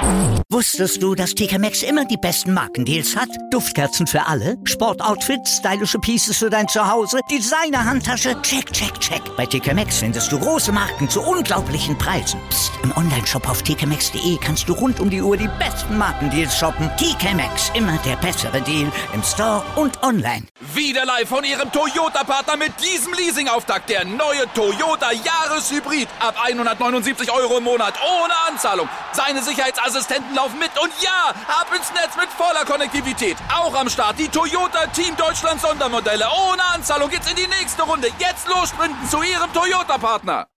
Wusstest du, dass TK Maxx immer die besten Markendeals hat? Duftkerzen für alle, Sportoutfits, stylische Pieces für dein Zuhause, Designer-Handtasche, check, check, check. Bei TK Maxx findest du große Marken zu unglaublichen Preisen. Psst. Im Onlineshop auf tkmaxx.de kannst du rund um die Uhr die besten Markendeals shoppen. TK Maxx, immer der bessere Deal im Store und online. Wieder live von Ihrem Toyota-Partner mit diesem Leasing-Auftakt. Der neue Toyota Jahreshybrid. Ab 179 € im Monat. Ohne Anzahlung. Seine Sicherheitsassistenten laufen mit. Und ja, ab ins Netz mit voller Konnektivität. Auch am Start die Toyota Team Deutschland Sondermodelle. Ohne Anzahlung geht's in die nächste Runde. Jetzt los sprinten zu Ihrem Toyota-Partner.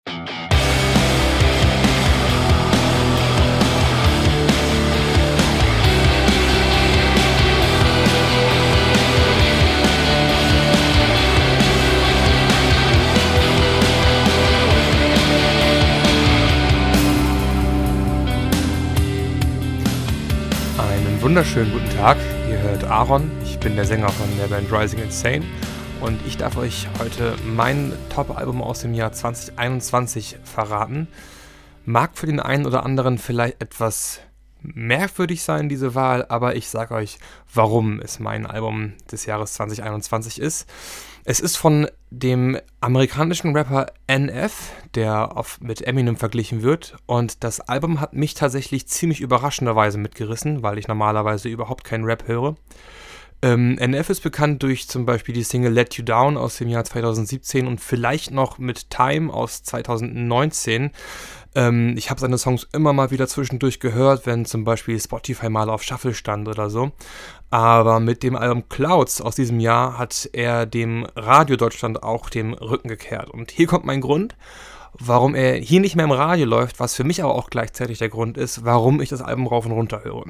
Wunderschönen guten Tag, ihr hört Aaron, ich bin der Sänger von der Band Rising Insane und ich darf euch heute mein Top-Album aus dem Jahr 2021 verraten. Mag für den einen oder anderen vielleicht etwas merkwürdig sein, diese Wahl, aber ich sage euch, warum es mein Album des Jahres 2021 ist. Es ist von dem amerikanischen Rapper NF, der oft mit Eminem verglichen wird, und das Album hat mich tatsächlich ziemlich überraschenderweise mitgerissen, weil ich normalerweise überhaupt keinen Rap höre. NF ist bekannt durch zum Beispiel die Single Let You Down aus dem Jahr 2017 und vielleicht noch mit Time aus 2019. Ich habe seine Songs immer mal wieder zwischendurch gehört, wenn zum Beispiel Spotify mal auf Shuffle stand oder so. Aber mit dem Album Clouds aus diesem Jahr hat er dem Radio Deutschland auch den Rücken gekehrt. Und hier kommt mein Grund, warum er hier nicht mehr im Radio läuft, was für mich aber auch gleichzeitig der Grund ist, warum ich das Album rauf und runter höre.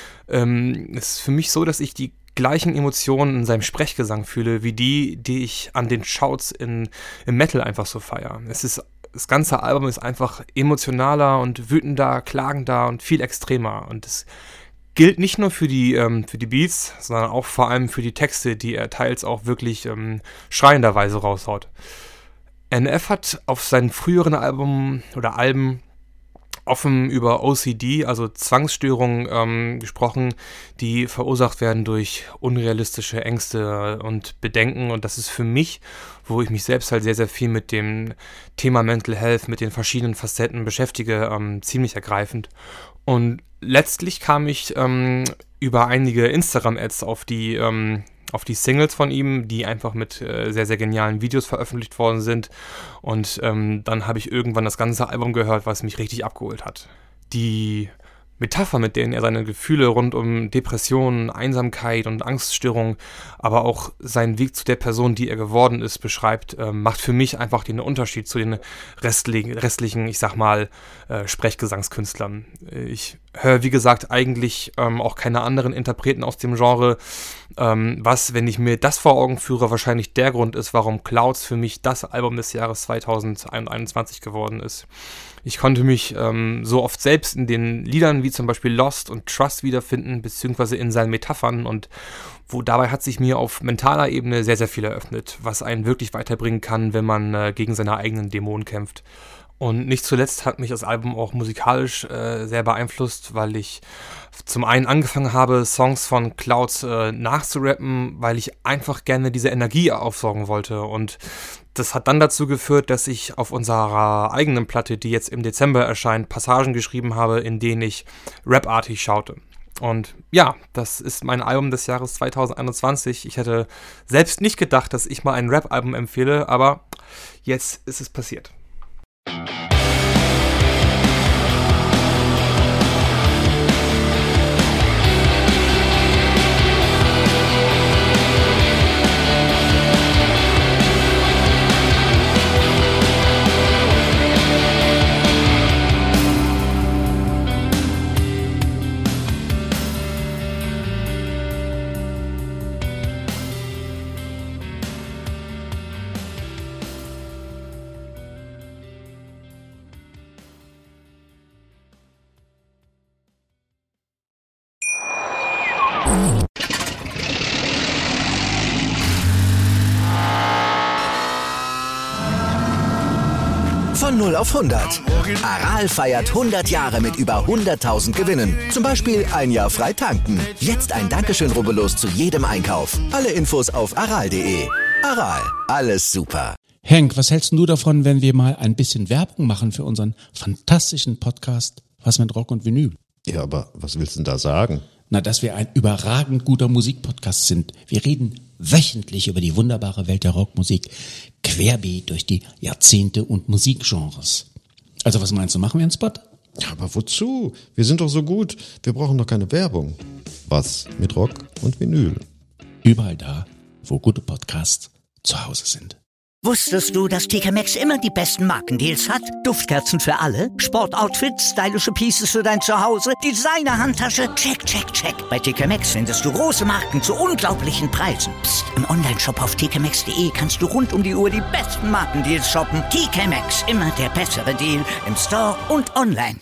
Es ist für mich so, dass ich die gleichen Emotionen in seinem Sprechgesang fühle, wie die ich an den Shouts im Metal einfach so feiere. Das ganze Album ist einfach emotionaler und wütender, klagender und viel extremer. Und das gilt nicht nur für die Beats, sondern auch vor allem für die Texte, die er teils auch wirklich schreienderweise raushaut. NF hat auf seinen früheren Alben offen über OCD, also Zwangsstörungen, gesprochen, die verursacht werden durch unrealistische Ängste und Bedenken. Und das ist für mich, wo ich mich selbst halt sehr, sehr viel mit dem Thema Mental Health, mit den verschiedenen Facetten beschäftige, ziemlich ergreifend. Und letztlich kam ich über einige Instagram-Ads auf die Singles von ihm, die einfach mit sehr, sehr genialen Videos veröffentlicht worden sind. Und dann habe ich irgendwann das ganze Album gehört, was mich richtig abgeholt hat. Die Metapher, mit denen er seine Gefühle rund um Depressionen, Einsamkeit und Angststörungen, aber auch seinen Weg zu der Person, die er geworden ist, beschreibt, macht für mich einfach den Unterschied zu den restlichen, ich sag mal, Sprechgesangskünstlern. Ich höre, wie gesagt, eigentlich auch keine anderen Interpreten aus dem Genre, was, wenn ich mir das vor Augen führe, wahrscheinlich der Grund ist, warum Clouds für mich das Album des Jahres 2021 geworden ist. Ich konnte mich so oft selbst in den Liedern wie zum Beispiel Lost und Trust wiederfinden, beziehungsweise in seinen Metaphern, und dabei hat sich mir auf mentaler Ebene sehr, sehr viel eröffnet, was einen wirklich weiterbringen kann, wenn man gegen seine eigenen Dämonen kämpft. Und nicht zuletzt hat mich das Album auch musikalisch sehr beeinflusst, weil ich zum einen angefangen habe, Songs von Clouds nachzurappen, weil ich einfach gerne diese Energie aufsaugen wollte. Und das hat dann dazu geführt, dass ich auf unserer eigenen Platte, die jetzt im Dezember erscheint, Passagen geschrieben habe, in denen ich rapartig schaute. Und ja, das ist mein Album des Jahres 2021. Ich hätte selbst nicht gedacht, dass ich mal ein Rap-Album empfehle, aber jetzt ist es passiert. 0 auf 100. Aral feiert 100 Jahre mit über 100.000 Gewinnen. Zum Beispiel ein Jahr frei tanken. Jetzt ein Dankeschön, rubbellos zu jedem Einkauf. Alle Infos auf aral.de. Aral, alles super. Henk, was hältst du davon, wenn wir mal ein bisschen Werbung machen für unseren fantastischen Podcast Was mit Rock und Vinyl? Ja, aber was willst du denn da sagen? Na, dass wir ein überragend guter Musikpodcast sind. Wir reden wöchentlich über die wunderbare Welt der Rockmusik, querbeet durch die Jahrzehnte und Musikgenres. Also was meinst du, machen wir einen Spot? Ja, aber wozu? Wir sind doch so gut. Wir brauchen doch keine Werbung. Was mit Rock und Vinyl? Überall da, wo gute Podcasts zu Hause sind. Wusstest du, dass TK Maxx immer die besten Markendeals hat? Duftkerzen für alle, Sportoutfits, stylische Pieces für dein Zuhause, Designer-Handtasche, check, check, check. Bei TK Maxx findest du große Marken zu unglaublichen Preisen. Psst. Im Onlineshop auf tkmaxx.de kannst du rund um die Uhr die besten Markendeals shoppen. TK Maxx, immer der bessere Deal im Store und online.